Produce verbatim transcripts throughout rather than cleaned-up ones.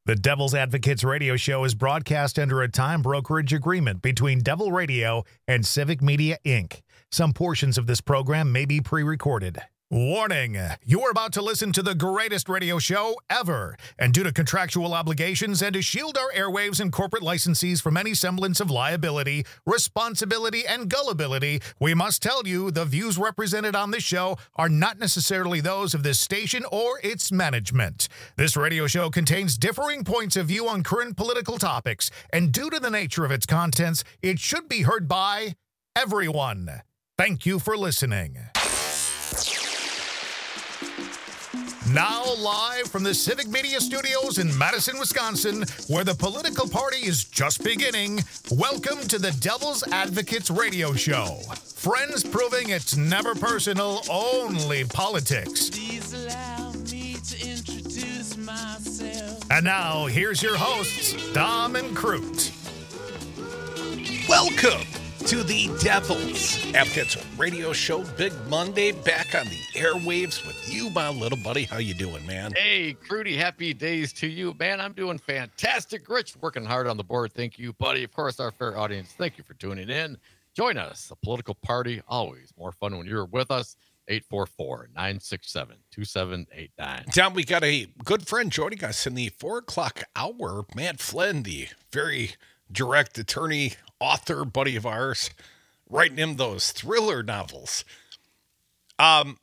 The Devil's Advocates radio show is broadcast under a time brokerage agreement between Devil Radio and Civic Media, Incorporated. Some portions of this program may be pre-recorded. Warning, you are about to listen to the greatest radio show ever, and due to contractual obligations and to shield our airwaves and corporate licensees from any semblance of liability, responsibility, and gullibility, we must tell you the views represented on this show are not necessarily those of this station or its management. This radio show contains differing points of view on current political topics, and due to the nature of its contents, it should be heard by everyone. Thank you for listening. Now live from the Civic Media Studios in Madison, Wisconsin, where the political party is just beginning, welcome to the Devil's Advocates radio show. Friends proving it's never personal, only politics. Please allow me to introduce myself. And now, here's your hosts, Dom and Crute. Welcome to the Devil's Advocates radio show. Big Monday, back on the airwaves with you, my little buddy. How you doing, man? Hey, Crudy, happy days to you, man. I'm doing fantastic. Rich, working hard on the board. Thank you, buddy. Of course, our fair audience, thank you for tuning in. Join us, the political party, always more fun when you're with us. eight four four, nine six seven, two seven eight nine. Tom, we got a good friend joining us in the four o'clock hour, Matt Flynn, the very direct attorney, author, buddy of ours, writing him those thriller novels. Um,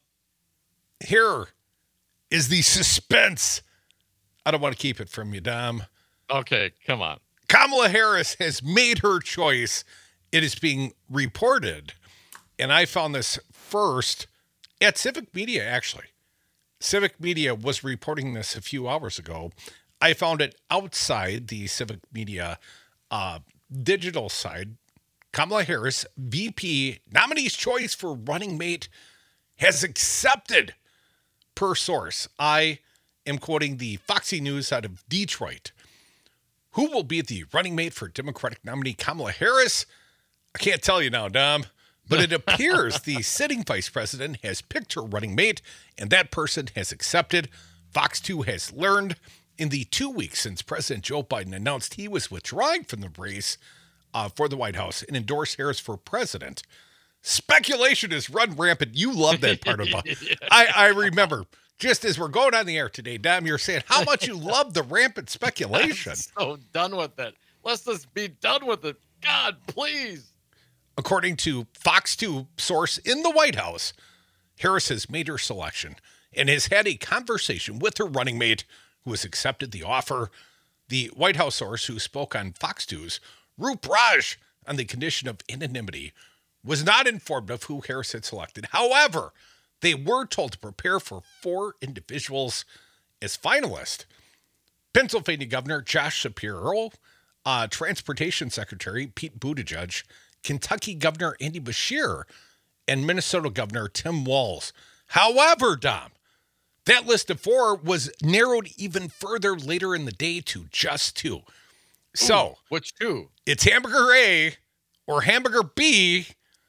here is the suspense. I don't want to keep it from you, Dom. Okay, come on. Kamala Harris has made her choice. It is being reported, and I found this first at Civic Media, actually. Civic Media was reporting this a few hours ago. I found it outside the Civic Media uh, digital side. Kamala Harris, V P, nominee's choice for running mate, has accepted, per source. I am quoting the Foxy News out of Detroit. Who will be the running mate for Democratic nominee Kamala Harris? I can't tell you now, Dom, but it appears the sitting vice president has picked her running mate, and that person has accepted. Fox two has learned in the two weeks since President Joe Biden announced he was withdrawing from the race uh, for the White House and endorsed Harris for president, speculation has run rampant. You love that part about it. Yeah. I, I remember, just as we're going on the air today, Dom, you're saying how much you love the rampant speculation. I'm so done with it. Let's just be done with it. God, please. According to Fox two source in the White House, Harris has made her selection and has had a conversation with her running mate who has accepted the offer. The White House source who spoke on Fox two's Roop Raj on the condition of anonymity was not informed of who Harris had selected. However, they were told to prepare for four individuals as finalists. Pennsylvania Governor Josh Shapiro, uh, Transportation Secretary Pete Buttigieg, Kentucky Governor Andy Beshear, and Minnesota Governor Tim Walz. However, Dom, that list of four was narrowed even further later in the day to just two. So, Ooh, which two? It's hamburger A or hamburger B.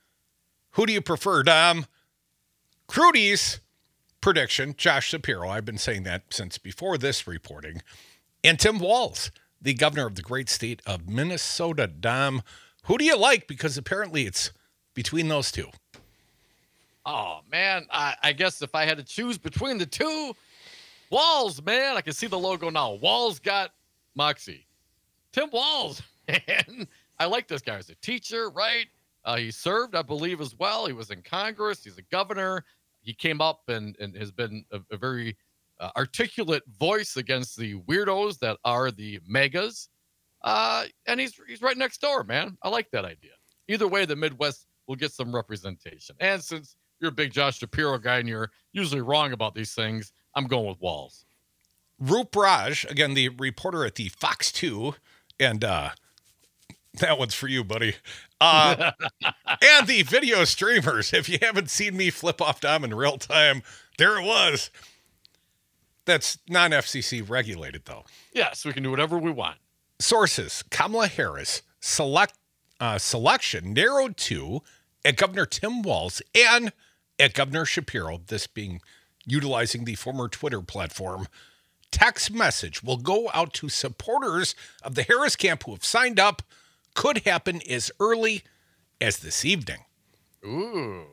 Who do you prefer, Dom? Crudy's prediction, Josh Shapiro, I've been saying that since before this reporting, and Tim Walz, the governor of the great state of Minnesota, Dom. Who do you like? Because apparently it's between those two. Oh, man, I, I guess if I had to choose between the two, Walz, man, I can see the logo now. Walz got Moxie. Tim Walz, man. I like this guy. He's a teacher, right? Uh, he served, I believe, as well. He was in Congress. He's a governor. He came up and, and has been a, a very uh, articulate voice against the weirdos that are the megas. Uh, and he's he's right next door, man. I like that idea. Either way, the Midwest will get some representation. And since you're a big Josh Shapiro guy and you're usually wrong about these things, I'm going with Walz. Roop Raj, again, the reporter at the Fox two, and uh, that one's for you, buddy. Uh, and the video streamers. If you haven't seen me flip off Dom in real time, there it was. That's non-F C C regulated, though. Yes, we can do whatever we want. Sources, Kamala Harris select uh, selection narrowed to at Governor Tim Walz and at Governor Shapiro, this being utilizing the former Twitter platform, text message will go out to supporters of the Harris camp who have signed up. Could happen as early as this evening. Ooh.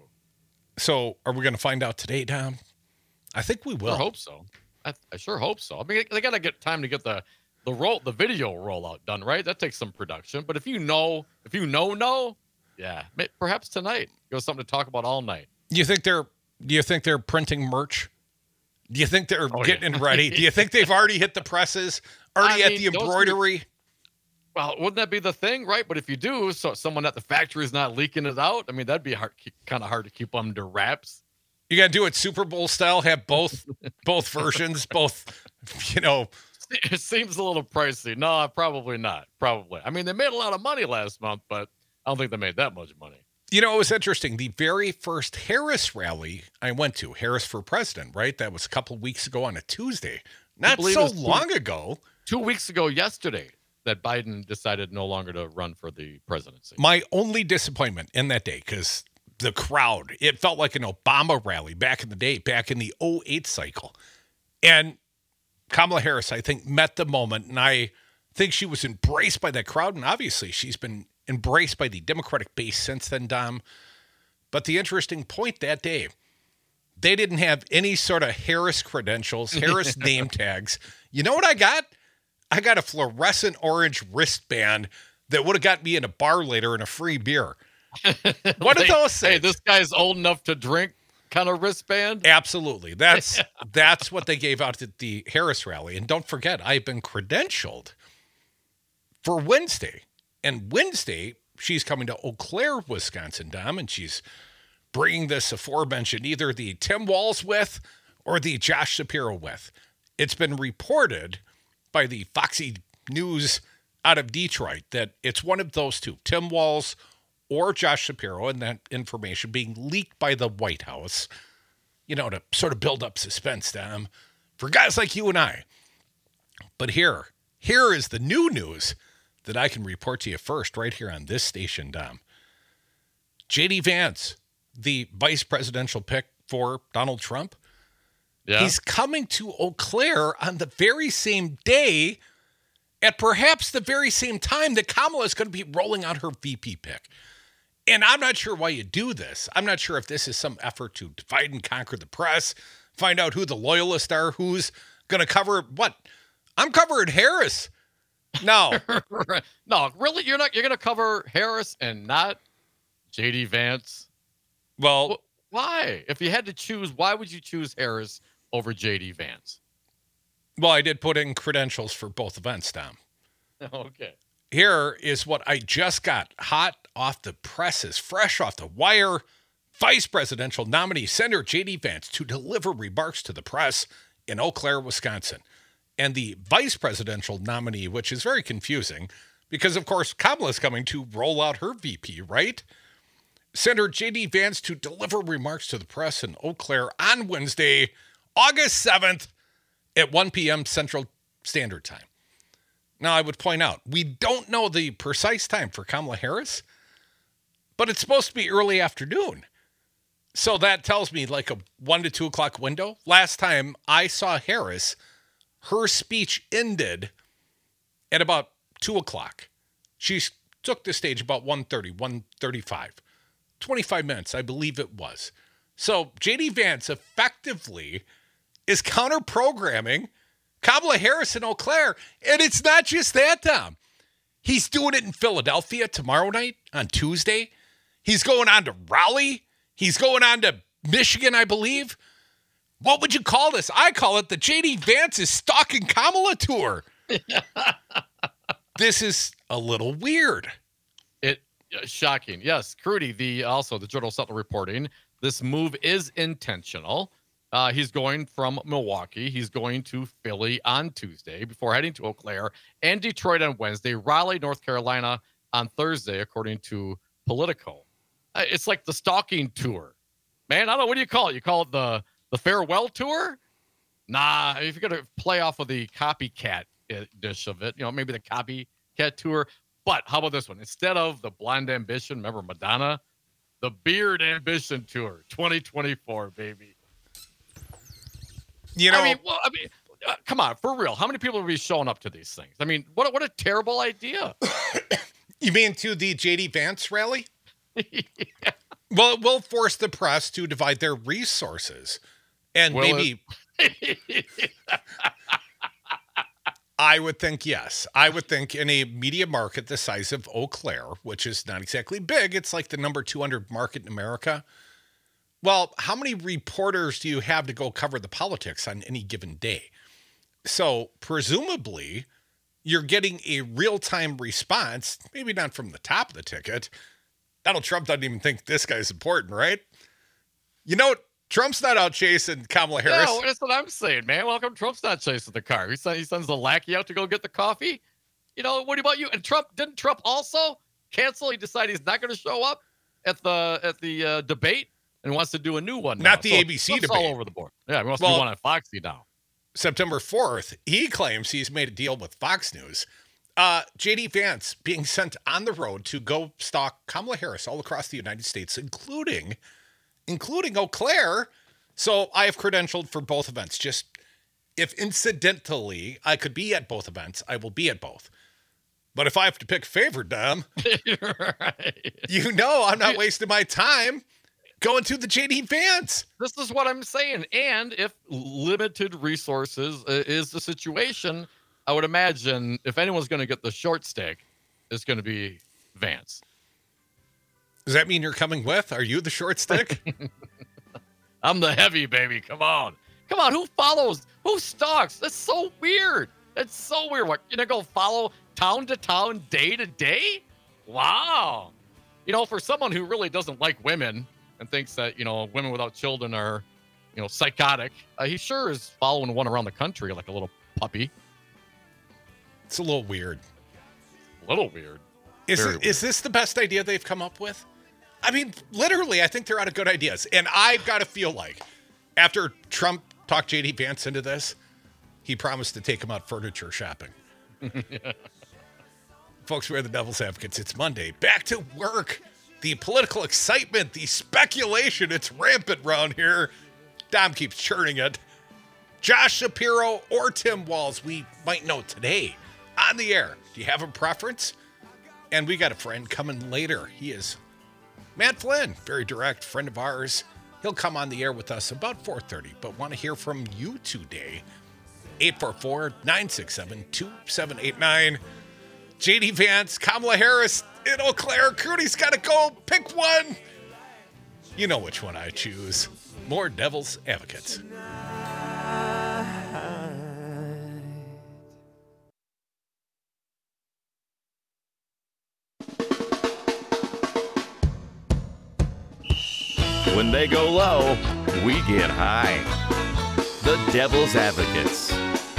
So are we going to find out today, Dom? I think we will. I hope so. I, I sure hope so. I mean, they got to get time to get the the roll, the video rollout done, right? That takes some production. But if you know, if you know, know, yeah, may, perhaps tonight. Go something to talk about all night. Do you think they're? Do you think they're printing merch? Do you think they're Oh, getting yeah. ready? Do you think they've already hit the presses? Already I at mean, the those embroidery? Well, wouldn't that be the thing, right? But if you do, so someone at the factory is not leaking it out. I mean, that'd be hard, kind of hard to keep under wraps. You got to do it Super Bowl style. Have both both versions. Both, you know. It seems a little pricey. No, probably not. Probably. I mean, they made a lot of money last month, but I don't think they made that much money. You know, it was interesting. The very first Harris rally I went to, Harris for President, right? That was a couple of weeks ago on a Tuesday. Not believe so it's two- long ago. Two weeks ago yesterday that Biden decided no longer to run for the presidency. My only disappointment in that day, because the crowd, it felt like an Obama rally back in the day, back in the oh eight cycle. And Kamala Harris, I think, met the moment, and I think she was embraced by that crowd, and obviously she's been embraced by the Democratic base since then, Dom. But the interesting point that day, they didn't have any sort of Harris credentials, Harris name tags. You know what I got? I got a fluorescent orange wristband that would have got me in a bar later and a free beer. What Hey, did those say? Hey, this guy's old enough to drink kind of wristband. Absolutely. That's that's what they gave out at the Harris rally. And don't forget, I've been credentialed for Wednesday. And Wednesday, she's coming to Eau Claire, Wisconsin, Dom, and she's bringing this aforementioned either the Tim Walz with or the Josh Shapiro with. It's been reported by the Foxy News out of Detroit that it's one of those two, Tim Walz or Josh Shapiro, and that information being leaked by the White House, you know, to sort of build up suspense, Dom, for guys like you and I. But here, here is the new news that I can report to you first right here on this station, Dom. J D Vance, the vice presidential pick for Donald Trump, Yeah. he's coming to Eau Claire on the very same day at perhaps the very same time that Kamala is going to be rolling out her V P pick. And I'm not sure why you do this. I'm not sure if this is some effort to divide and conquer the press, find out who the loyalists are, who's going to cover what. I'm covering Harris. No. No, really, you're not. You're going to cover Harris and not J D Vance. Well, Wh- Why? If you had to choose, why would you choose Harris over J D Vance? well, I did put in credentials for both events, Tom. Okay. Here is what I just got hot off the presses, fresh off the wire. Vice presidential nominee Senator J D Vance to deliver remarks to the press in Eau Claire, Wisconsin. And the vice presidential nominee, which is very confusing because, of course, Kamala is coming to roll out her V P, right? Senator J D Vance to deliver remarks to the press in Eau Claire on Wednesday, August seventh at one p.m. Central Standard Time. Now, I would point out, we don't know the precise time for Kamala Harris, but it's supposed to be early afternoon. So that tells me like a one to two o'clock window. Last time I saw Harris, her speech ended at about two o'clock. She took the stage about one thirty, one thirty-five. twenty-five minutes, I believe it was. So J D Vance effectively is counter-programming Kamala Harris in Eau Claire. And it's not just that, Tom. He's doing it in Philadelphia tomorrow night on Tuesday. He's going on to Raleigh. He's going on to Michigan, I believe. What would you call this? I call it the J D Vance is stalking Kamala tour. This is a little weird. It uh, shocking. Yes, Crudy, the also the Journal Sentinel reporting this move is intentional. Uh, he's going from Milwaukee. He's going to Philly on Tuesday before heading to Eau Claire and Detroit on Wednesday, Raleigh, North Carolina on Thursday, according to Politico. Uh, it's like the stalking tour, man. I don't know. What do you call it? You call it the the farewell tour? Nah, if you're gonna play off of the copycat dish of it, you know, maybe the copycat tour. But how about this one? Instead of the Blonde Ambition, remember Madonna? The Beard Ambition Tour, twenty twenty-four, baby. You know, I mean, well, I mean, uh, come on, for real. How many people will be showing up to these things? I mean, what a, what a terrible idea. You mean to the J D Vance rally? Yeah. Well, it will force the press to divide their resources. And Will maybe... I would think yes. I would think in a media market the size of Eau Claire, which is not exactly big, it's like the number two hundred market in America. Well, how many reporters do you have to go cover the politics on any given day? So presumably you're getting a real-time response, maybe not from the top of the ticket. Donald Trump doesn't even think this guy's important, right? You know, Trump's not out chasing Kamala Harris. No, that's what I'm saying, man. Welcome. Trump's not chasing the car. He, send, he sends the lackey out to go get the coffee. You know, what about you? And Trump, didn't Trump also cancel? He decided he's not going to show up at the at the uh, debate and wants to do a new one now. Not the so A B C Trump's debate. all over the board. Yeah, he wants Well, to do one on Foxy now. September fourth, he claims he's made a deal with Fox News. Uh, J D Vance being sent on the road to go stalk Kamala Harris all across the United States, including, including Eau Claire. So I have credentialed for both events. Just if incidentally I could be at both events, I will be at both. But if I have to pick a favorite, Dom, Right. you know I'm not wasting my time going to the J D Vance. This is what I'm saying. And if limited resources uh, is the situation, I would imagine if anyone's going to get the short stick, it's going to be Vance. Does that mean you're coming with? Are you the short stick? I'm the heavy, baby. Come on. Come on. Who follows? Who stalks? That's so weird. That's so weird. What, you're going to go follow town to town, day to day? Wow. You know, for someone who really doesn't like women and thinks that, you know, women without children are, you know, psychotic, uh, he sure is following one around the country like a little puppy. It's a little weird. A little weird. Is Very it, is this the best idea they've come up with? I mean, literally, I think they're out of good ideas. And I've got to feel like after Trump talked J D Vance into this, he promised to take him out furniture shopping. Folks, we're the Devil's Advocates. It's Monday. Back to work. The political excitement, the speculation, it's rampant around here. Dom keeps churning it. Josh Shapiro or Tim Walz, we might know today on the air. Do you have a preference? And we got a friend coming later. He is Matt Flynn, very direct friend of ours. He'll come on the air with us about four thirty, but want to hear from you today. eight four four, nine six seven, two seven eight nine. J D Vance, Kamala Harris, in Eau Claire. Cooney's got to go. Pick one. You know which one I choose. More Devil's Advocates. When they go low, we get high. The Devil's Advocates.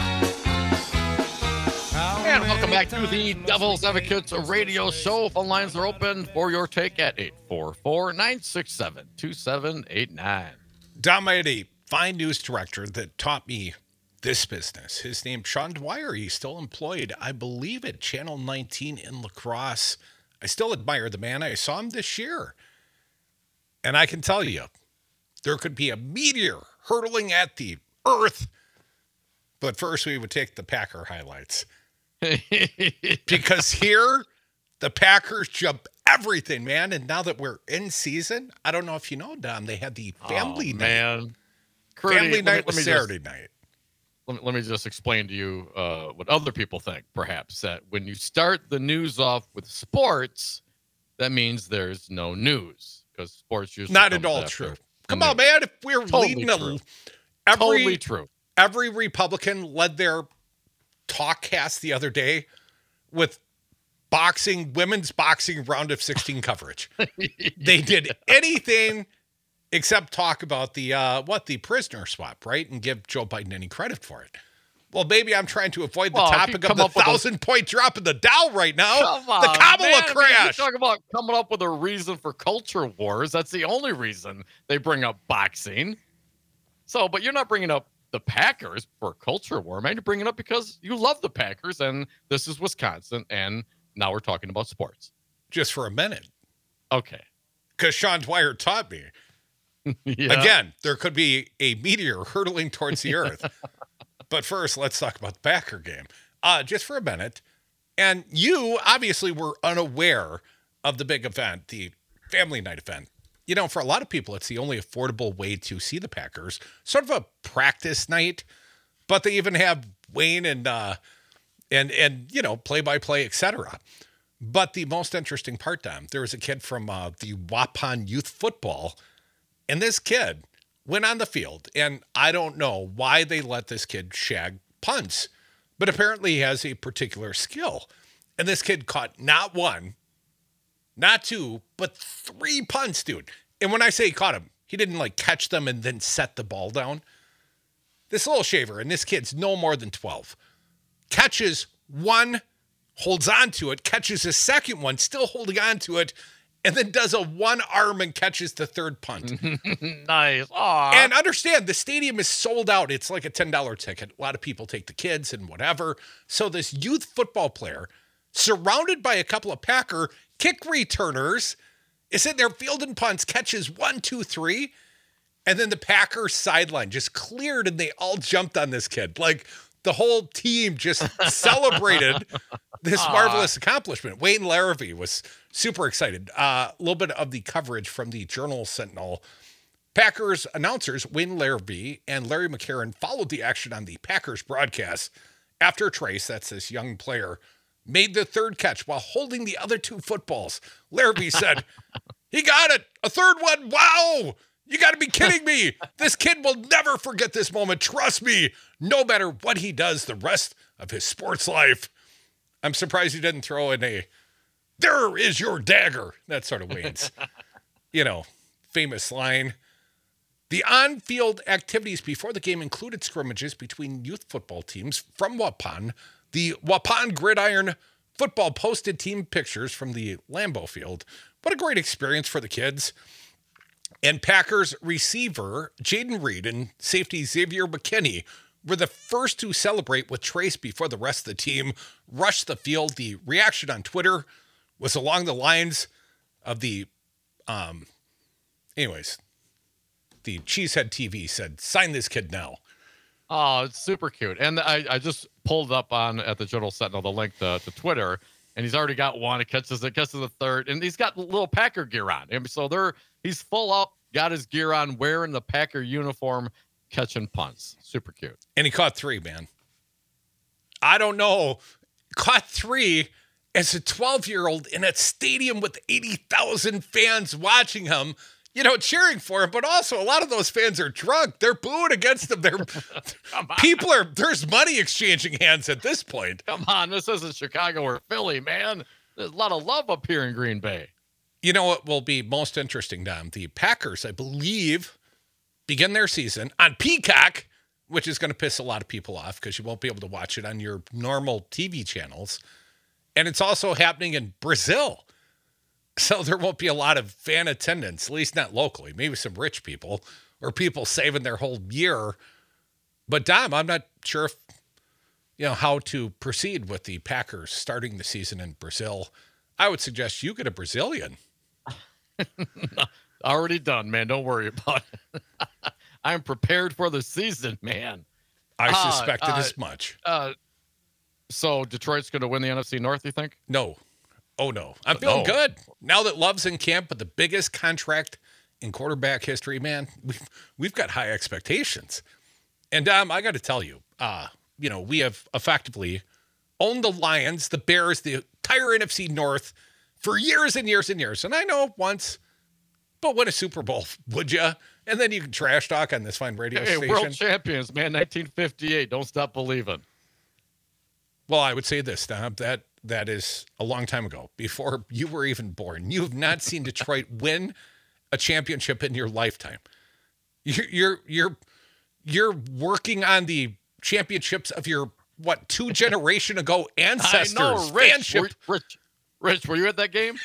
And welcome back to the Devil's Advocates radio show. Phone lines are open for your take at eight four four, nine six seven, two seven eight nine. Dom, I had a fine news director that taught me this business. His name's Sean Dwyer. He's still employed, I believe, at Channel nineteen in La Crosse. I still admire the man. I saw him this year. And I can tell you, there could be a meteor hurtling at the earth. But first, we would take the Packer highlights. Because here, the Packers jump everything, man. And now that we're in season, I don't know if you know, Dom, they had the family oh, night. Man. Crudy, Family let me- night let was me Saturday just- night. Let me, let me just explain to you uh, what other people think, perhaps, that when you start the news off with sports, that means there's no news, because sports usually Not comes at all after true. the Come news. on, man. If we're Totally leading true. a every Totally true. every Republican led their talk cast the other day with boxing, women's boxing round of sixteen coverage. They did anything except talk about the uh, what the prisoner swap, right, and give Joe Biden any credit for it. Well, maybe I'm trying to avoid the Well, if you topic of come the up with a- thousand point drop in the Dow right now. Come on, the Kamala man. I mean, crash. you talk about coming up with a reason for culture wars. That's the only reason they bring up boxing. So, but you're not bringing up the Packers for a culture war, man. You're bringing it up because you love the Packers, and this is Wisconsin, and now we're talking about sports. Just for a minute, Okay. because Sean Dwyer taught me. Yeah. Again, there could be a meteor hurtling towards the earth. but first, let's talk about the Packer game. Uh, just for a minute. And you obviously were unaware of the big event, the family night event. You know, for a lot of people, it's the only affordable way to see the Packers. Sort of a practice night, but they even have Wayne and, uh, and, and you know, play-by-play, et cetera. But the most interesting part, Dom, there was a kid from uh, the Waupun Youth Football, and this kid went on the field, and I don't know why they let this kid shag punts, but apparently he has a particular skill. And this kid caught not one, not two, but three punts, dude. And when I say he caught him, he didn't like catch them and then set the ball down. This little shaver, and this kid's no more than twelve, catches one, holds on to it, catches a second one, still holding on to it, and then does a one arm and catches the third punt. Nice. Aw. And understand, the stadium is sold out. It's like a ten dollar ticket. A lot of people take the kids and whatever. So this youth football player, surrounded by a couple of Packer kick returners, is in there fielding punts, catches one, two, three, and then the Packer sideline just cleared and they all jumped on this kid. Like the whole team just celebrated this Aww. marvelous accomplishment. Wayne Larrivee was super excited. Uh, a little bit of the coverage from the Journal Sentinel. Packers announcers Wayne Larrivee and Larry McCarron followed the action on the Packers broadcast after Trace, that's this young player, made the third catch while holding the other two footballs. Larrivee said, he got it. A third one. Wow. You got to be kidding me. This kid will never forget this moment. Trust me, no matter what he does the rest of his sports life. I'm surprised he didn't throw in a, there is your dagger. That sort of Wayne's, you know, famous line. The on-field activities before the game included scrimmages between youth football teams from Waupun. The Waupun Gridiron football posted team pictures from the Lambeau Field. What a great experience for the kids. And Packers receiver Jaden Reed and safety Xavier McKinney were the first to celebrate with Trace before the rest of the team rushed the field. The reaction on Twitter was along the lines of the, um, anyways, the Cheesehead T V said, sign this kid now. Oh, it's super cute. And I, I just pulled up on at the Journal Sentinel the link to, to Twitter, and he's already got one. It catches it catches the third, and he's got little Packer gear on. And so they're he's full up, got his gear on, wearing the Packer uniform, catching punts. Super cute. And he caught three, man. I don't know. Caught three as a twelve-year-old in a stadium with eighty thousand fans watching him, you know, cheering for him. But also, a lot of those fans are drunk. They're booing against him. They're people are, there's money exchanging hands at this point. Come on, this isn't Chicago or Philly, man. There's a lot of love up here in Green Bay. You know what will be most interesting, Dom? The Packers, I believe, begin their season on Peacock, which is going to piss a lot of people off because you won't be able to watch it on your normal T V channels. And it's also happening in Brazil. So there won't be a lot of fan attendance, at least not locally. Maybe some rich people or people saving their whole year. But Dom, I'm not sure if, you know, how to proceed with the Packers starting the season in Brazil. I would suggest you get a Brazilian. Already done, man. Don't worry about it. I'm prepared for the season, man. I Uh, suspected uh, as much. Uh, so Detroit's going to win the N F C North, you think? No. Oh, no. I'm feeling No. good. Now that Love's in camp with the biggest contract in quarterback history, man, we've, we've got high expectations. And um, I got to tell you, uh, you know, we have effectively owned the Lions, the Bears, the entire N F C North for years and years and years. And I know once, but win a Super Bowl, would you? And then you can trash talk on this fine radio Hey, station. world champions, man. nineteen fifty-eight. Don't stop believing. Well, I would say this, Dom, that that is a long time ago, before you were even born. You have not seen Detroit win a championship in your lifetime. You're you're you're you're working on the championships of your what two generation ago ancestors. I know, Rich. Fanship. Were, Rich, Rich, were you at that game?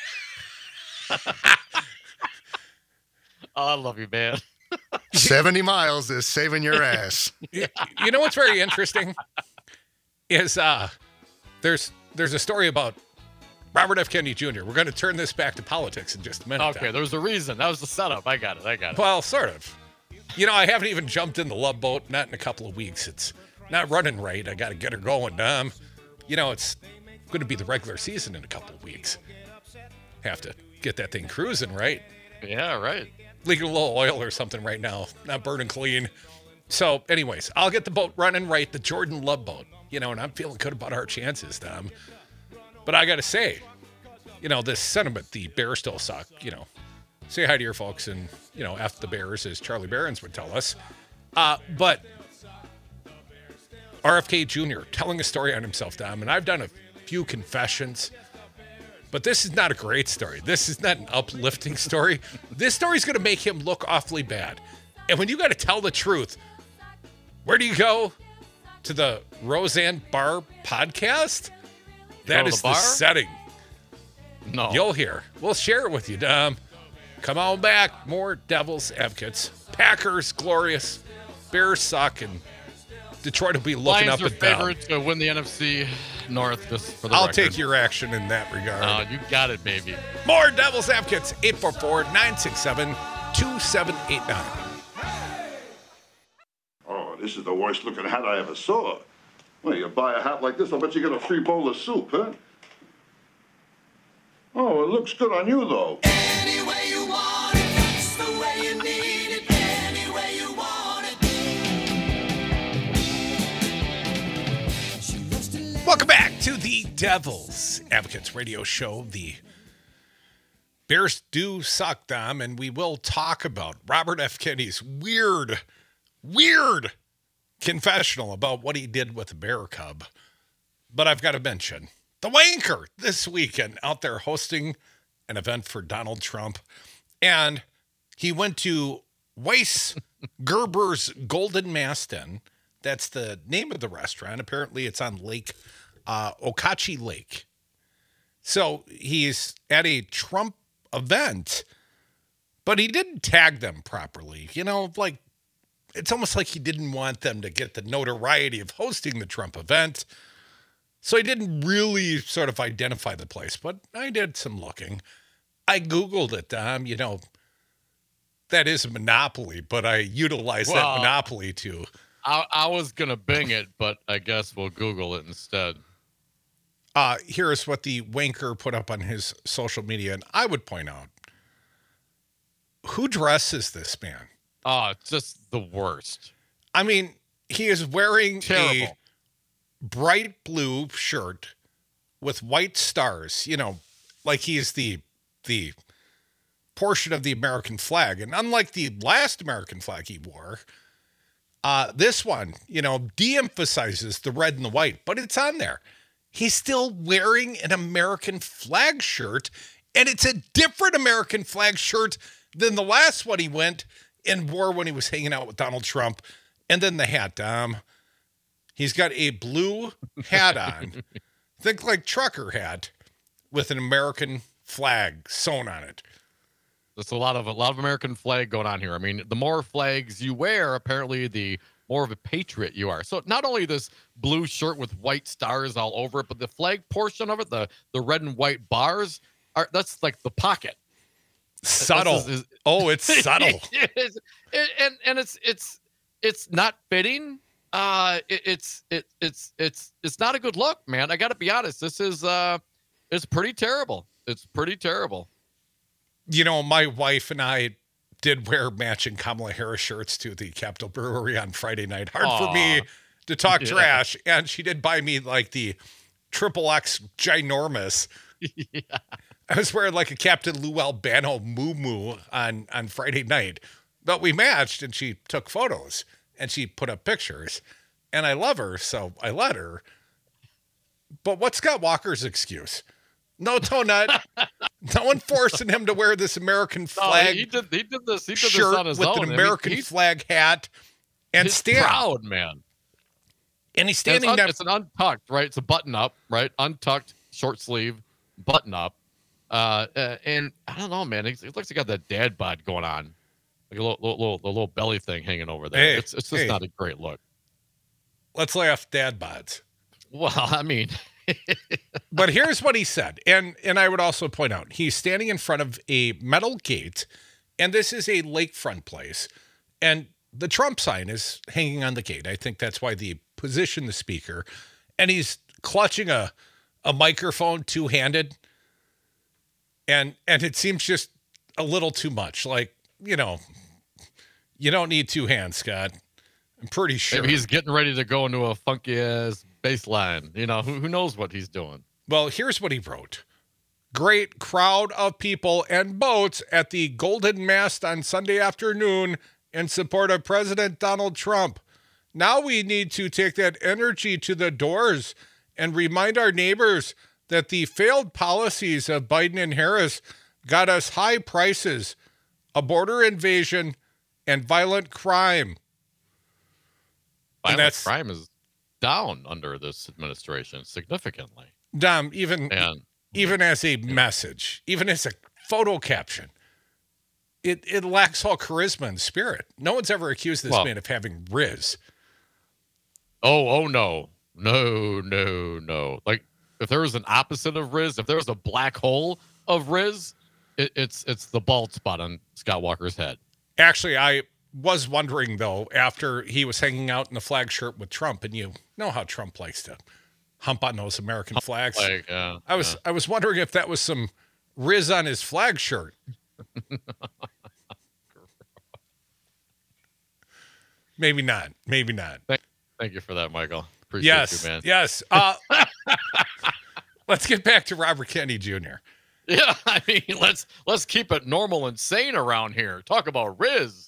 Oh, I love you, man. seventy miles is saving your ass. you, you know what's very interesting is uh there's there's a story about Robert F. Kennedy Junior We're going to turn this back to politics in just a minute. Okay, Dom. there was a reason. That was the setup. I got it. I got it. Well, sort of. You know, I haven't even jumped in the Love Boat, not in a couple of weeks. It's not running right. I got to get her going. Um, you know, it's going to be the regular season in a couple of weeks. Have to get that thing cruising, right? Yeah, right. Leaking a little oil or something right now, not burning clean. So, anyways, I'll get the boat running right, the Jordan Love boat, you know, and I'm feeling good about our chances, Tom. But I got to say, you know, this sentiment, the Bears still suck, you know. Say hi to your folks and, you know, F the Bears, as Charlie Barons would tell us. Uh, but R F K Junior telling a story on himself, Tom, and I've done a few confessions. But this is not a great story. This is not an uplifting story. This story is going to make him look awfully bad. And when you got to tell the truth, where do you go? To the Roseanne Barr podcast? That is the, the setting. No. You'll hear. We'll share it with you, Dom. Come on back. More Devils Advocates. Packers, glorious. Bears suck, and Detroit will be looking Lions up are and down. favorite to win the N F C North, just for the I'll record. take your action in that regard. Oh, you got it, baby. More Devils Advocates. eight four four, nine six seven, two seven eight nine. Oh, this is the worst looking hat I ever saw. Well, you buy a hat like this, I'll bet you get a free bowl of soup, huh? Oh, it looks good on you, though. Any way you want it, that's the way you need it. Any way you want it. Welcome back to the Devils Advocates radio show. The Bears do suck, Dom, and we will talk about Robert F. Kennedy's weird, weird confessional about what he did with the Bear Cub. But I've got to mention the Wanker this weekend out there hosting an event for Donald Trump. And he went to Weiss Gerber's Golden Maston. That's the name of the restaurant. Apparently it's on Lake, uh, Okachi Lake. So he's at a Trump event, but he didn't tag them properly. You know, like, it's almost like he didn't want them to get the notoriety of hosting the Trump event. So he didn't really sort of identify the place, but I did some looking. I Googled it, Dom. You know, that is a monopoly, but I utilized Well, that monopoly to... I, I was going to Bing it, but I guess we'll Google it instead. Uh, here's what the Wanker put up on his social media, and I would point out, who dresses this man? Oh, it's just the worst. I mean, he is wearing Terrible. a bright blue shirt with white stars, you know, like he's the the portion of the American flag. And unlike the last American flag he wore, uh, this one, you know, de-emphasizes the red and the white, but it's on there. He's still wearing an American flag shirt, and it's a different American flag shirt than the last one he went and wore when he was hanging out with Donald Trump. And then the hat, Dom. He's got a blue hat on. Think like trucker hat with an American flag sewn on it. There's a lot of a lot of American flag going on here. I mean, the more flags you wear, apparently the more of a patriot you are. So not only this blue shirt with white stars all over it, but the flag portion of it, the the red and white bars, are that's like the pocket. Subtle. This is- is- Oh, it's subtle. It is. It- and and it's it's it's not fitting. Uh, it, it's it it's it's it's not a good look, man. I got to be honest. This is uh, it's pretty terrible. It's pretty terrible. You know, my wife and I did wear matching Kamala Harris shirts to the Capitol Brewery on Friday night. Hard Aw. for me to talk Yeah. trash. And she did buy me like the triple X ginormous. Yeah. I was wearing like a Captain Lou Albano moo on, on Friday night. But we matched and she took photos and she put up pictures. And I love her, so I let her. But what's Scott Walker's excuse? No toe nut. No one forcing him to wear this American No, flag he, he did. He did this. He did this shirt on his with own. an I mean, American he's, flag hat and he's stand. proud, man. And he's It's, standing un, there. it's an untucked, right? It's a button up, right? Untucked, short sleeve, button up. Uh, uh, and I don't know, man. It, it looks like he got that dad bod going on, like a little, little, little, the little belly thing hanging over there. Hey, it's, it's just hey. not a great look. Let's lay off dad bods. Well, I mean, But here's what he said. And and I would also point out, he's standing in front of a metal gate, and this is a lakefront place. And the Trump sign is hanging on the gate. I think that's why the position the speaker, and he's clutching a, a microphone two-handed, and and it seems just a little too much. Like, you know, you don't need two hands, Scott. I'm pretty sure. Maybe he's getting ready to go into a funky ass bass line. You know, who, who knows what he's doing? Well, here's what he wrote. Great crowd of people and boats at the Golden Mast on Sunday afternoon in support of President Donald Trump. Now we need to take that energy to the doors and remind our neighbors that the failed policies of Biden and Harris got us high prices, a border invasion, and violent crime. Violent that's- crime is down under this administration significantly. Dom, even And even as a message, even as a photo caption, it, it lacks all charisma and spirit. No one's ever accused this Well- man of having Riz. oh, oh no, no, no, no. Like if there was an opposite of Riz, if there was a black hole of Riz, it, it's it's the bald spot on Scott Walker's head. Actually, I was wondering, though, after he was hanging out in the flag shirt with Trump, and you know how Trump likes to hump on those American flags. Like uh, I was I was wondering if that was some Riz on his flag shirt. Maybe not. Maybe not. Thank, thank you for that, Michael. Appreciate Yes. you, man. Yes. Uh, let's get back to Robert Kennedy Junior Yeah, I mean, let's let's keep it normal and sane around here. Talk about Riz.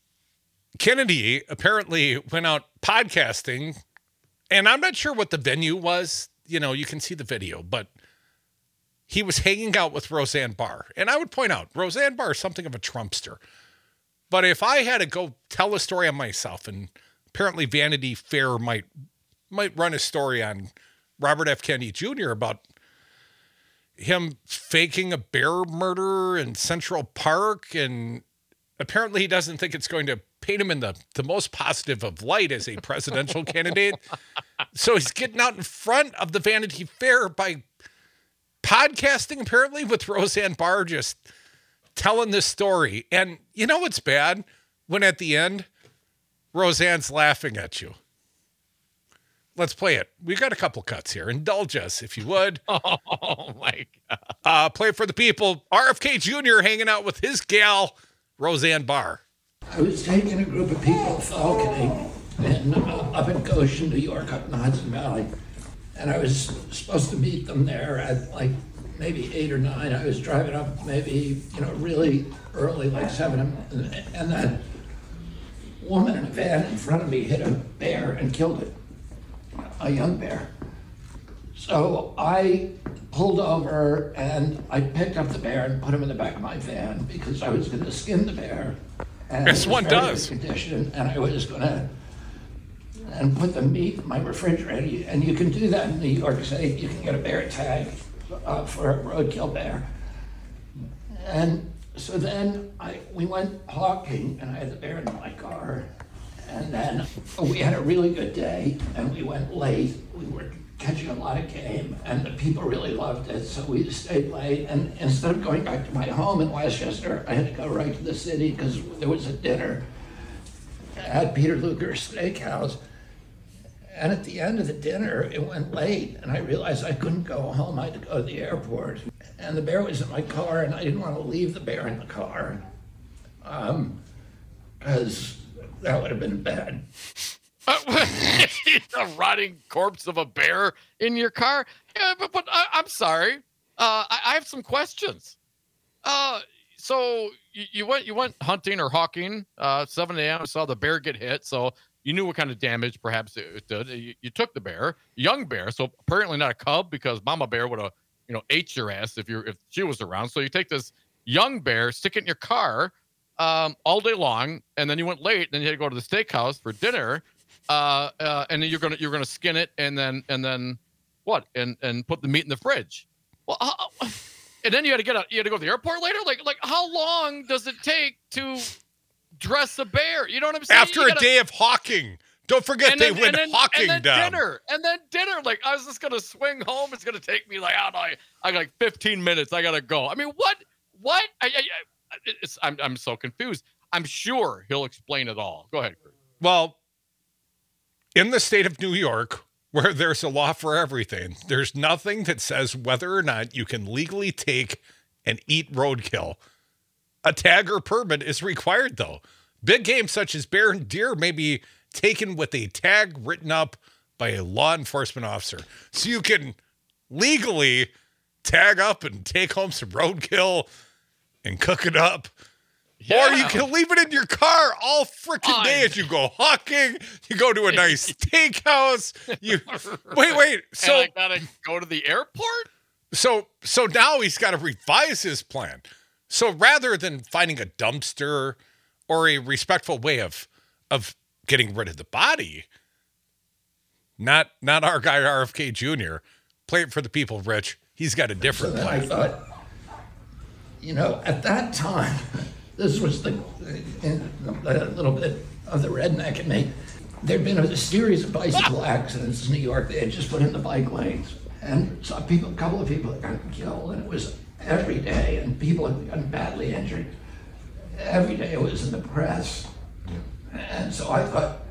Kennedy apparently went out podcasting, and I'm not sure what the venue was. You know, you can see the video, but he was hanging out with Roseanne Barr. And I would point out, Roseanne Barr is something of a Trumpster. But if I had to go tell a story on myself, and apparently Vanity Fair might might run a story on Robert F. Kennedy Junior about him faking a bear murder in Central Park, and apparently he doesn't think it's going to paint him in the, the most positive of light as a presidential candidate. So he's getting out in front of the Vanity Fair by podcasting, apparently, with Roseanne Barr, just telling this story. And you know what's bad? When at the end, Roseanne's laughing at you. Let's play it. We got a couple cuts here. Indulge us, if you would. Oh my God. Uh, play it for the people. R F K Junior hanging out with his gal, Roseanne Barr. I was taking a group of people falconing in, uh, up in Goshen, New York, up in the Hudson Valley. And I was supposed to meet them there at like maybe eight or nine. I was driving up maybe, you know, really early, like seven. And, and that woman in a van in front of me hit a bear and killed it, a young bear. So I pulled over and I picked up the bear and put him in the back of my van because I was going to skin the bear. And Yes, it was one very does. good condition, and I was going to and put the meat in my refrigerator. And you can do that in New York State. You can get a bear tag uh, for a roadkill bear. And so then I we went hawking, and I had the bear in my car. And then we had a really good day, and we went late. We were catching a lot of game, and the people really loved it, so we stayed late. And instead of going back to my home in Westchester, I had to go right to the city because there was a dinner at Peter Luger's Steakhouse. And at the end of the dinner, it went late, and I realized I couldn't go home. I had to go to the airport. And the bear was in my car, and I didn't want to leave the bear in the car because that would have been bad. A rotting corpse of a bear in your car? Yeah, but, but I, I'm sorry. Uh, I, I have some questions. Uh, so you, you went you went hunting or hawking. Uh, seven a.m. saw the bear get hit. So you knew what kind of damage perhaps it did. You, you took the bear, young bear. So apparently not a cub because Mama Bear would have you know ate your ass if you if she was around. So you take this young bear, stick it in your car um, all day long, and then you went late. And then you had to go to the steakhouse for dinner. Uh, uh, and then you're gonna you're gonna skin it and then and then what and and put the meat in the fridge. Well, uh, and then you had to get a, you had to go to the airport later. Like like how long does it take to dress a bear? You know what I'm saying? After You a gotta- day of hawking. Don't forget and they then, went and then, hawking and then down. dinner and then dinner. Like I was just gonna swing home. It's gonna take me like I don't know. I, I got like fifteen minutes. I gotta go. I mean, what what? I, I, I it's I'm I'm so confused. I'm sure he'll explain it all. Go ahead, Chris. Well, In the state of New York, where there's a law for everything, there's nothing that says whether or not you can legally take and eat roadkill. A tag or permit is required, though. Big game such as bear and deer may be taken with a tag written up by a law enforcement officer. So you can legally tag up and take home some roadkill and cook it up. Yeah. Or you can leave it in your car all freaking day I- as you go hawking. You go to a nice steakhouse. You wait, wait. So and I gotta go to the airport. so so now he's got to revise his plan. So rather than finding a dumpster or a respectful way of of getting rid of the body, not not our guy R F K Junior Play it for the people, Rich. He's got a So different then I plan. thought, you know, at that time, this was the in a little bit of the redneck in me. There'd been a series of bicycle accidents in New York. They had just put in the bike lanes, and saw people, a couple of people had gotten killed, and it was every day, and people had gotten badly injured. Every day it was in the press, and so I thought.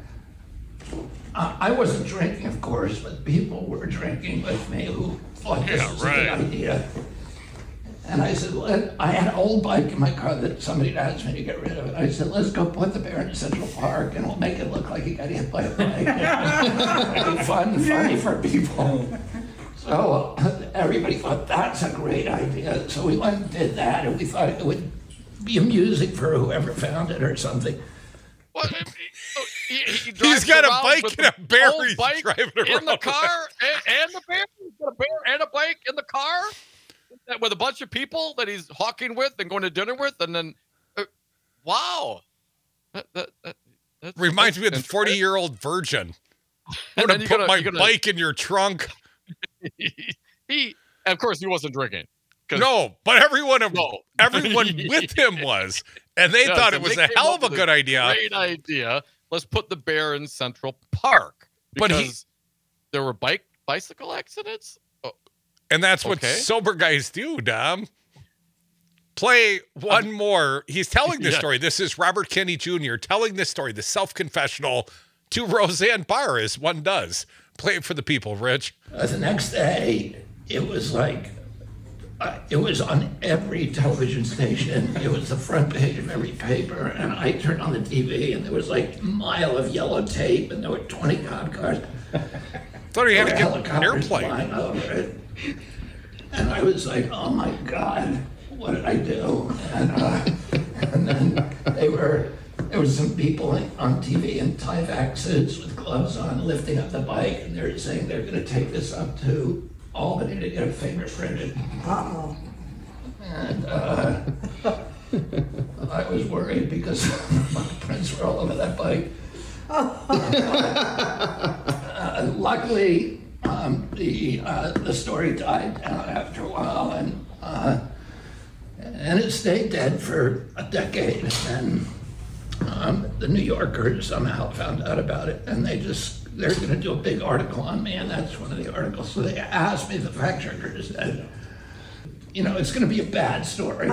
I I wasn't drinking, of course, but people were drinking with me who thought this Yeah, was right. a good idea. And I said, well, I had an old bike in my car that somebody had asked me to get rid of it. I said, let's go put the bear in Central Park and we'll make it look like he got hit by a bike. It'll be fun, funny for people. So uh, everybody thought that's a great idea. So we went and did that, and we thought it would be amusing for whoever found it or something. What? He, he He's drives got a around bike with and a the bear old he's bike driving in the around car, and, and the bear. He's got a bear and a bike in the car that- with a bunch of people that he's hawking with and going to dinner with, and then, uh, wow, that, that, that, that's, Reminds me of the that's- forty-year-old virgin. I'm And going then to you're put gonna- my you're gonna- bike in your trunk. he, of course, he wasn't drinking. 'Cause- No, but everyone No. everyone with him was. And they Yes, thought it and was they a came hell up of a with good idea. Great idea. Let's put the bear in Central Park But because he- there were bike bicycle accidents. Oh, And that's what Okay. sober guys do, Dom. Play one more. He's telling this Yeah. story. This is Robert Kennedy Junior telling this story, the self-confessional to Roseanne Barr, as one does. Play it for the people, Rich. Uh, the next day, it was like, uh, it was on every television station. It was the front page of every paper. And I turned on the T V, and there was like a mile of yellow tape, and there were twenty cop cars. Thought he had to There get were an helicopters airplane. flying over it. And I was like, oh my God, what did I do? And, uh, and then they were, there was some people in- on T V in Tyvek suits with gloves on lifting up the bike, and they're saying they're gonna take this up to Albany to get a fingerprinted. And uh, I was worried because my prints were all over that bike. Uh, luckily, um, the uh, the story died down after a while, and uh, and it stayed dead for a decade. And um, the New Yorker somehow found out about it, and they just they're going to do a big article on me, and that's one of the articles. So they asked me, the fact checker said, you know, it's going to be a bad story.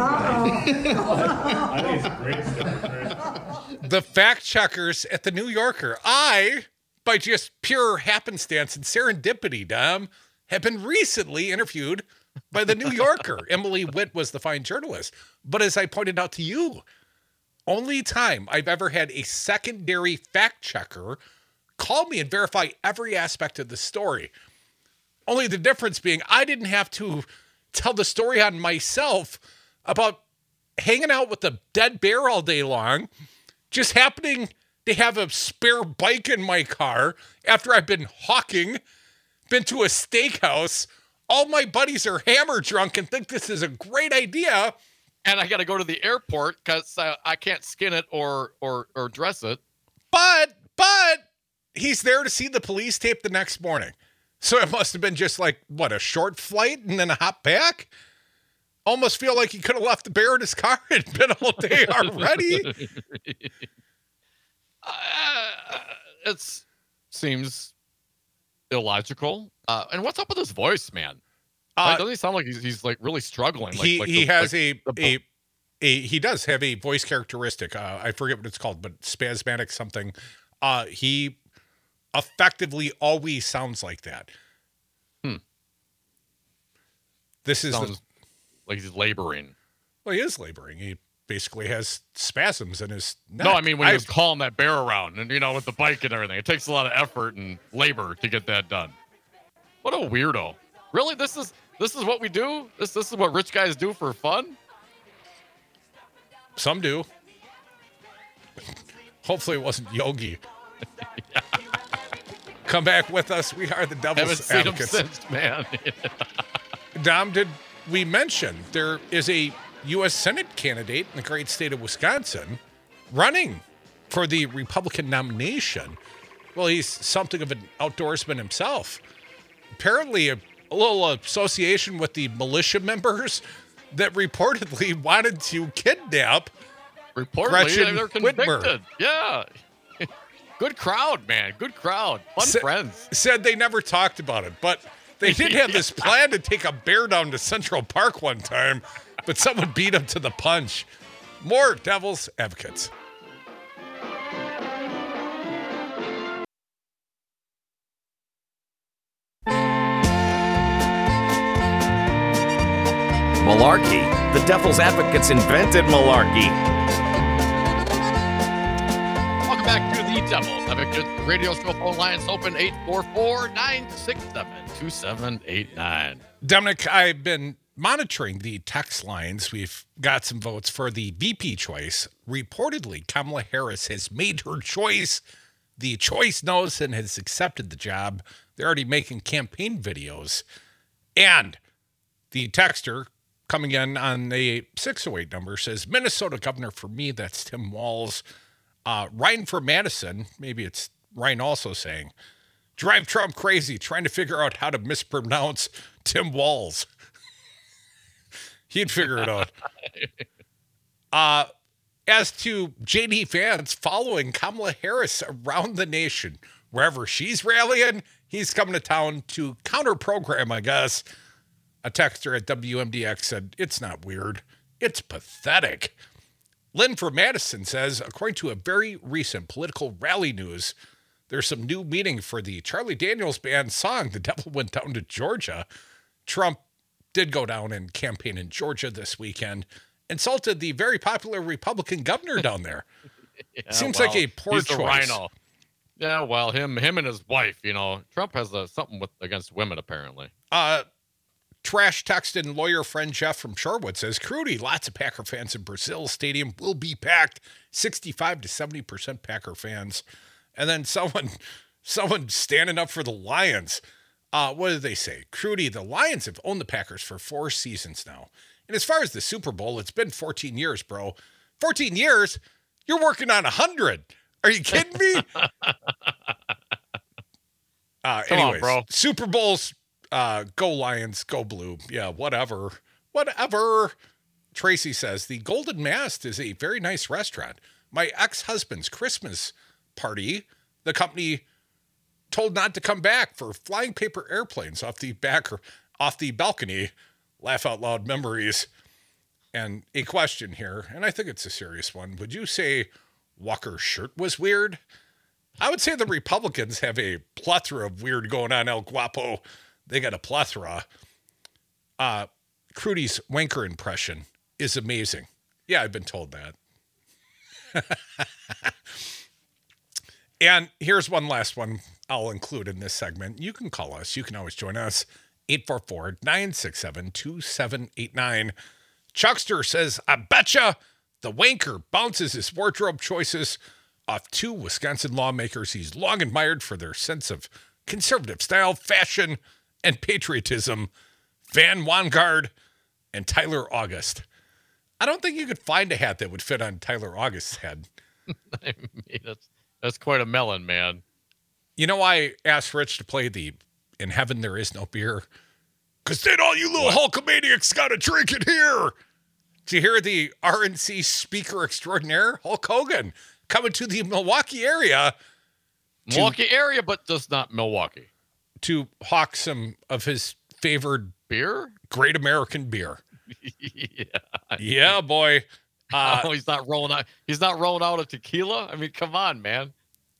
Right? The fact checkers at the New Yorker. I, by just pure happenstance and serendipity, Dom, have been recently interviewed by the New Yorker. Emily Witt was the fine journalist. But as I pointed out to you, only time I've ever had a secondary fact checker call me and verify every aspect of the story. Only the difference being I didn't have to tell the story on myself about hanging out with a dead bear all day long, just happening to have a spare bike in my car after I've been hawking, been to a steakhouse. All my buddies are hammer drunk and think this is a great idea. and I got to go to the airport because uh, I can't skin it or or or dress it. But, but he's there to see the police tape the next morning. So it must have been just like, what, a short flight and then a hop back? Almost feel like he could have left the bear in his car and been all day already. Uh, it seems illogical. Uh, and what's up with his voice, man? Uh, Like, doesn't he sound like he's, he's like really struggling? Like, he like he the- has like a, the- a a he does have a voice characteristic. Uh, I forget what it's called, but spasmodic something. Uh, he effectively always sounds like that. Hmm. This is Sounds the, like he's laboring. well, he is laboring. He basically has spasms in his neck. No, I mean when he I- was calling that bear around, and you know, with the bike and everything, it takes a lot of effort and labor to get that done. What a weirdo! Really, this is this is what we do. This this is what rich guys do for fun. Some do. Hopefully it wasn't Yogi. Come back with us. We are the Haven't Devil's seen him Advocates. since, man. Dom, did we mention there is a U S Senate candidate in the great state of Wisconsin running for the Republican nomination? Well, he's something of an outdoorsman himself. Apparently, a, a little association with the militia members that reportedly wanted to kidnap Reportedly, Gretchen they're Whitmer. convicted. Yeah. Good crowd, man. Good crowd. Fun Sa- friends. Said they never talked about it, but they did have this plan to take a bear down to Central Park one time, but someone beat him to the punch. More Devil's Advocates. Malarkey. The Devil's Advocates invented malarkey. Welcome back to the Devil's Advocates Radio Show. Phone lines open eight four four, nine six seven, two seven eight nine. Dominic, I've been monitoring the text lines. We've got some votes for the V P choice. Reportedly, Kamala Harris has made her choice. The choice knows and has accepted the job. They're already making campaign videos. And the texter coming in on a six oh eight number says, Minnesota governor for me, that's Tim Walz. Uh, Ryan for Madison, maybe it's Ryan also saying, drive Trump crazy, trying to figure out how to mispronounce Tim Walz. He'd figure it out. Uh, as to J D Vance following Kamala Harris around the nation, wherever she's rallying, he's coming to town to counter program, I guess. A texter at W M D X said, it's not weird. It's pathetic. Lynn from Madison says, according to a very recent political rally news, there's some new meaning for the Charlie Daniels Band song, The Devil Went Down to Georgia. Trump did go down and campaign in Georgia this weekend, insulted the very popular Republican governor down there. Yeah, Seems well, like a poor he's choice. the rhino. Yeah, well, him, him and his wife. You know, Trump has a, something with against women apparently. Uh, Trash text and lawyer friend Jeff from Shorewood says, Crudy, lots of Packer fans in Brazil Stadium will be packed. sixty-five to seventy percent Packer fans. And then someone, someone standing up for the Lions. Uh, what did they say? Crudy, the Lions have owned the Packers for four seasons now. And as far as the Super Bowl, it's been fourteen years, bro. fourteen years? You're working on one hundred. Are you kidding me? uh, Come on, anyways, bro. Super Bowls, uh, go Lions, go blue. Yeah, whatever. Whatever. Tracy says, the Golden Mast is a very nice restaurant. My ex-husband's Christmas party, the company told not to come back for flying paper airplanes off the back or off the balcony. Laugh out loud memories. And a question here, and I think it's a serious one. Would you say Walker's shirt was weird? I would say the Republicans have a plethora of weird going on. El Guapo, they got a plethora. Uh, Crudy's wanker impression is amazing. Yeah, I've been told that. And here's one last one I'll include in this segment. You can call us. You can always join us. eight four four, nine six seven, two seven eight nine. Chuckster says, I betcha the wanker bounces his wardrobe choices off two Wisconsin lawmakers he's long admired for their sense of conservative style, fashion, and patriotism, Van Wangard and Tyler August. I don't think you could find a hat that would fit on Tyler August's head. I mean, that's that's quite a melon, man. You know why I asked Rich to play the In Heaven There Is No Beer? Because then all you little Hulkamaniacs got to drink it here. Did you hear the R N C speaker extraordinaire, Hulk Hogan, coming to the Milwaukee area to- Milwaukee area, but just not Milwaukee. to hawk some of his favored Beer? great American beer? Yeah. Yeah, boy. Uh, oh, he's not rolling out. He's not rolling out a tequila. I mean, come on, man.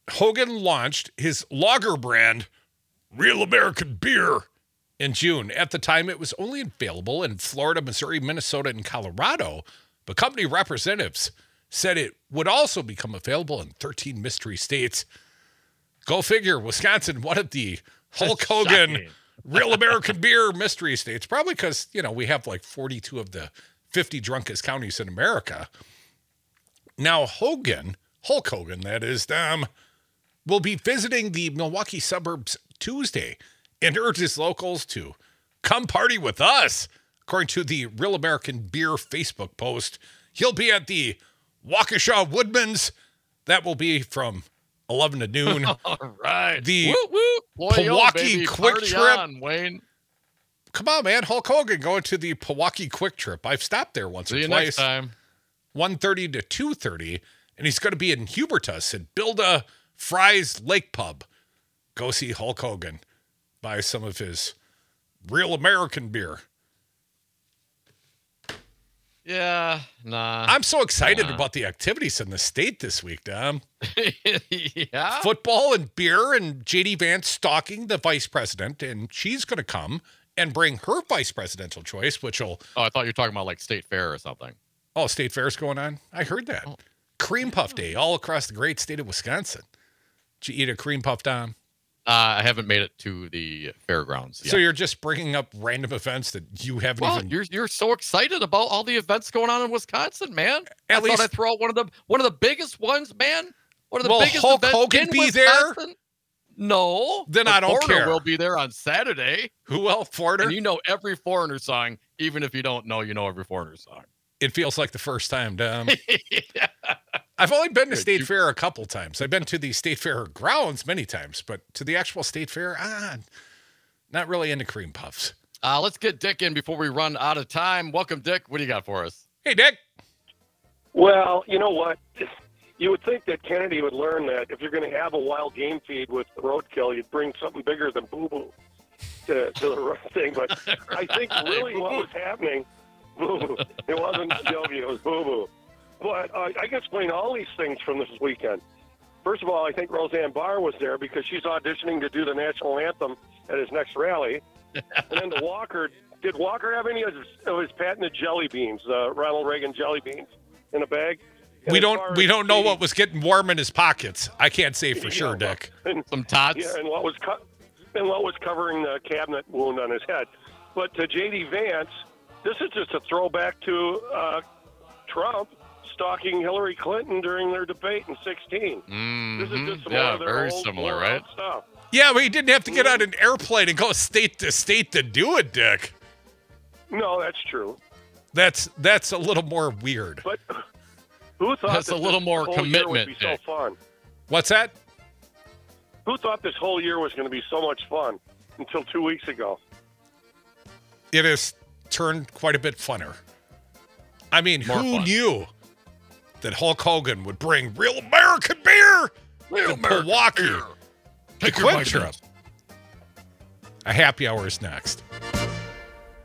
Hogan launched his lager brand, Real American Beer, in June. At the time, it was only available in Florida, Missouri, Minnesota, and Colorado, but company representatives said it would also become available in thirteen mystery states. Go figure, Wisconsin, one of the Hulk Hogan Shocking. Real American Beer mystery states, probably because, you know, we have like forty-two of the fifty drunkest counties in America. Now, Hogan, Hulk Hogan, that is, um, will be visiting the Milwaukee suburbs Tuesday and urges locals to come party with us. According to the Real American Beer Facebook post, he'll be at the Waukesha Woodman's. That will be from eleven to noon. All right. The Woo, woo. Boy, yo, Milwaukee baby, Quick party Trip. on, Wayne. Come on, man. Hulk Hogan going to the Milwaukee Quick Trip. I've stopped there once See or you twice. next time. one thirty to two thirty, and he's going to be in Hubertus at Builda Fry's Lake Pub. Go see Hulk Hogan. Buy some of his Real American Beer. Yeah, nah. I'm so excited Uh. about the activities in the state this week, Dom. yeah. Football and beer, and J D Vance stalking the vice president, and she's going to come and bring her vice presidential choice, which will, Oh, I thought you were talking about like State Fair or something. oh, state fair's going on. I heard that. Oh. Cream Puff Day all across the great state of Wisconsin. Did you eat a cream puff, Dom? Uh, I haven't made it to the fairgrounds yet. So you're just bringing up random events that you haven't well, even. you're you're so excited about all the events going on in Wisconsin, man. At I least- thought I'd throw out one of the one of the biggest ones, man. One of the Will biggest Hulk events Hogan in be there? Wisconsin. No. Then but I don't Foreigner care. will be there on Saturday. Who else, Foreigner? And you know every Foreigner song, even if you don't know, you know every Foreigner song. It feels like the first time, Dom. I've only been to Good. State You- Fair a couple times. I've been to the State Fair grounds many times, but to the actual State Fair, ah, not really into cream puffs. Uh, let's get Dick in before we run out of time. Welcome, Dick. What do you got for us? Hey, Dick. Well, you know what? You would think that Kennedy would learn that if you're going to have a wild game feed with roadkill, you'd bring something bigger than Boo Boo to, to the thing. But I think really what was happening, Boo Boo, it wasn't Jovi, it was Boo Boo. But uh, I can explain all these things from this weekend. First of all, I think Roseanne Barr was there because she's auditioning to do the national anthem at his next rally. And then the Walker, did Walker have any of his, of his patented jelly beans, uh, Ronald Reagan jelly beans, in a bag? And We as far don't we as don't know the- what was getting warm in his pockets. I can't say for Yeah, sure, well, Dick. And, Some tots. yeah, and what was co- and what was covering the cabinet wound on his head. But to J D Vance, this is just a throwback to uh, Trump stalking Hillary Clinton during their debate in sixteen. This is Mhm. just some Yeah, more of their very old similar, blown-out right? Stuff. Yeah, but he didn't have to get on an airplane and go state to state to do it, Dick. No, that's true. That's that's a little more weird. But who thought That's that a little this more whole year would commitment, be so Dick. fun? What's that? Who thought this whole year was going to be so much fun until two weeks ago? It has turned quite a bit funner. I mean, More who fun. knew that Hulk Hogan would bring real American beer Real to American Milwaukee? beer. The Take your Quick Trip. vitamins. A happy hour is next.